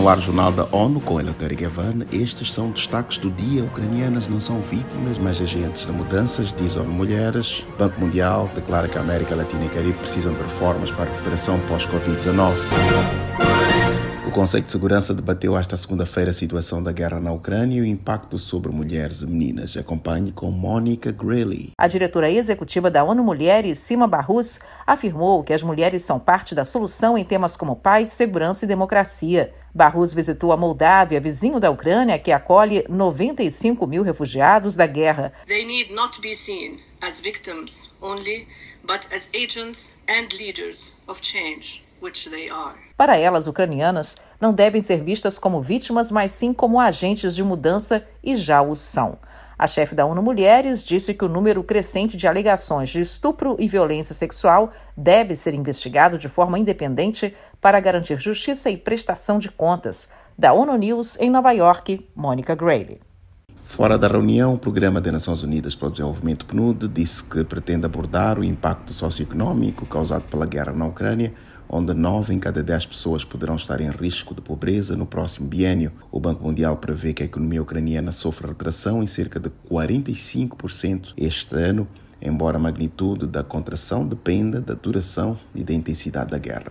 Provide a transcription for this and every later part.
no ar o Jornal da ONU com Eleutério Gavan. Estes são destaques do dia. Ucranianas não são vítimas, mas agentes de mudanças, diz a ONU Mulheres. Banco Mundial declara que a América Latina e Caribe precisam de reformas para a recuperação pós-Covid-19. O Conselho de Segurança debateu esta segunda-feira a situação da guerra na Ucrânia e o impacto sobre mulheres e meninas. Acompanhe com Monica Greeley. A diretora executiva da ONU Mulheres, Sima Barrus, afirmou que as mulheres são parte da solução em temas como paz, segurança e democracia. Barrus visitou a Moldávia, vizinho da Ucrânia, que acolhe 95 mil refugiados da guerra. They need not be seen as victims only, but as agents and leaders of change, which they are. Para elas, ucranianas não devem ser vistas como vítimas, mas sim como agentes de mudança e já o são. A chefe da ONU Mulheres disse que o número crescente de alegações de estupro e violência sexual deve ser investigado de forma independente para garantir justiça e prestação de contas. Da ONU News, em Nova York, Monica Greeley. Fora da reunião, o Programa das Nações Unidas para o Desenvolvimento, PNUD, disse que pretende abordar o impacto socioeconómico causado pela guerra na Ucrânia, onde 9 em cada 10 pessoas poderão estar em risco de pobreza no próximo biênio. O Banco Mundial prevê que a economia ucraniana sofra retração em cerca de 45% este ano, embora a magnitude da contração dependa da duração e da intensidade da guerra.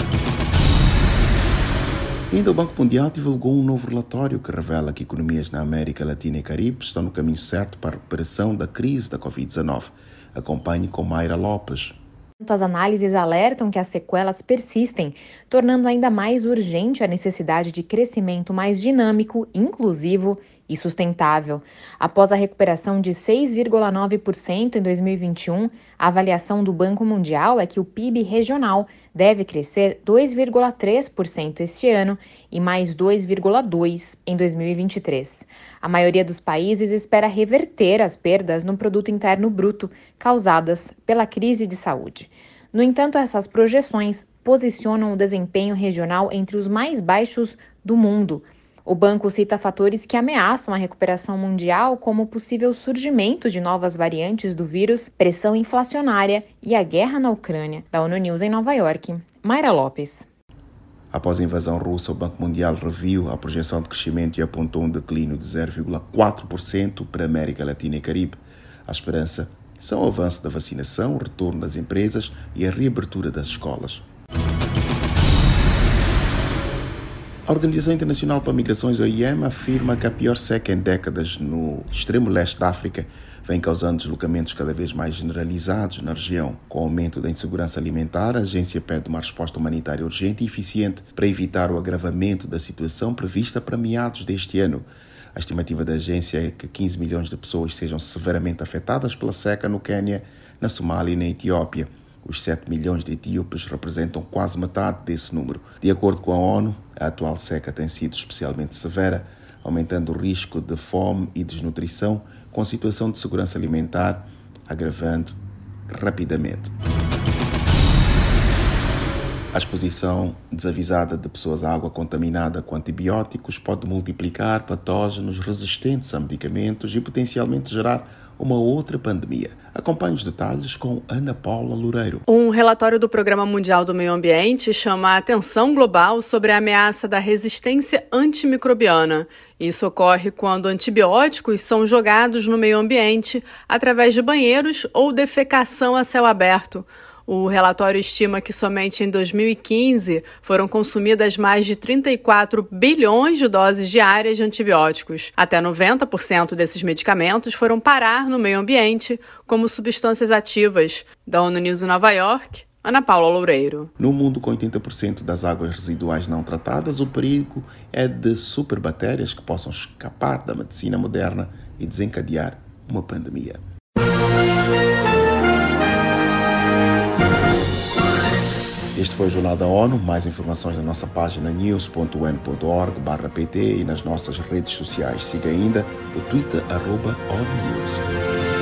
Ainda o Banco Mundial divulgou um novo relatório que revela que economias na América Latina e Caribe estão no caminho certo para a recuperação da crise da Covid-19. Acompanhe com Mayra Lopes. As análises alertam que as sequelas persistem, tornando ainda mais urgente a necessidade de crescimento mais dinâmico, inclusivo e sustentável. Após a recuperação de 6,9% em 2021, a avaliação do Banco Mundial é que o PIB regional deve crescer 2,3% este ano e mais 2,2% em 2023. A maioria dos países espera reverter as perdas no Produto Interno Bruto causadas pela crise de saúde. No entanto, essas projeções posicionam o desempenho regional entre os mais baixos do mundo. O banco cita fatores que ameaçam a recuperação mundial, como o possível surgimento de novas variantes do vírus, pressão inflacionária e a guerra na Ucrânia. Da ONU News em Nova York, Mayra Lopes. Após a invasão russa, o Banco Mundial reviu a projeção de crescimento e apontou um declínio de 0,4% para a América Latina e Caribe. A esperança são o avanço da vacinação, o retorno das empresas e a reabertura das escolas. A Organização Internacional para Migrações, OIM, afirma que a pior seca em décadas no extremo leste da África vem causando deslocamentos cada vez mais generalizados na região. Com o aumento da insegurança alimentar, a agência pede uma resposta humanitária urgente e eficiente para evitar o agravamento da situação prevista para meados deste ano. A estimativa da agência é que 15 milhões de pessoas sejam severamente afetadas pela seca no Quênia, na Somália e na Etiópia. Os 7 milhões de etíopes representam quase metade desse número. De acordo com a ONU, a atual seca tem sido especialmente severa, aumentando o risco de fome e desnutrição, com a situação de segurança alimentar agravando rapidamente. A exposição desavisada de pessoas à água contaminada com antibióticos pode multiplicar patógenos resistentes a medicamentos e potencialmente gerar uma outra pandemia. Acompanhe os detalhes com Ana Paula Loureiro. Um relatório do Programa Mundial do Meio Ambiente chama a atenção global sobre a ameaça da resistência antimicrobiana. Isso ocorre quando antibióticos são jogados no meio ambiente através de banheiros ou defecação a céu aberto. O relatório estima que somente em 2015 foram consumidas mais de 34 bilhões de doses diárias de antibióticos. Até 90% desses medicamentos foram parar no meio ambiente como substâncias ativas. Da ONU News em Nova York, Ana Paula Loureiro. No mundo com 80% das águas residuais não tratadas, o perigo é de superbactérias que possam escapar da medicina moderna e desencadear uma pandemia. Este foi o Jornal da ONU. Mais informações na nossa página news.un.org/pt e nas nossas redes sociais. Siga ainda o Twitter @ONUNews.